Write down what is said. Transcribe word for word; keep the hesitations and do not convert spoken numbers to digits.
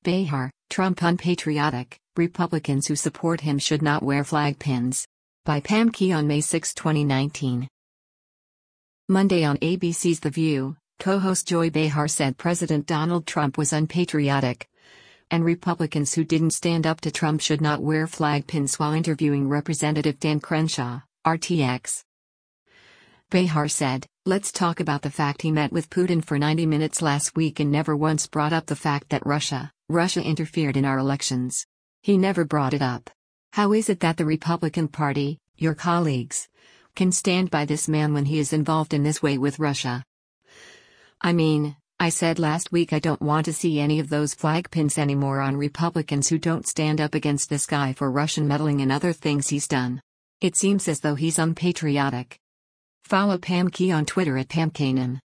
Behar, Trump unpatriotic, Republicans who support him should not wear flag pins. By Pam Key on May sixth, twenty nineteen. Monday on A B C's The View, co-host Joy Behar said President Donald Trump was unpatriotic, and Republicans who didn't stand up to Trump should not wear flag pins while interviewing Representative Dan Crenshaw, R T X. Behar said, "Let's talk about the fact he met with Putin for ninety minutes last week and never once brought up the fact that Russia, Russia interfered in our elections. He never brought it up. How is it that the Republican Party, your colleagues, can stand by this man when he is involved in this way with Russia? I mean, I said last week I don't want to see any of those flag pins anymore on Republicans who don't stand up against this guy for Russian meddling and other things he's done. It seems as though he's unpatriotic." Follow Pam Key on Twitter at Pam Kanan.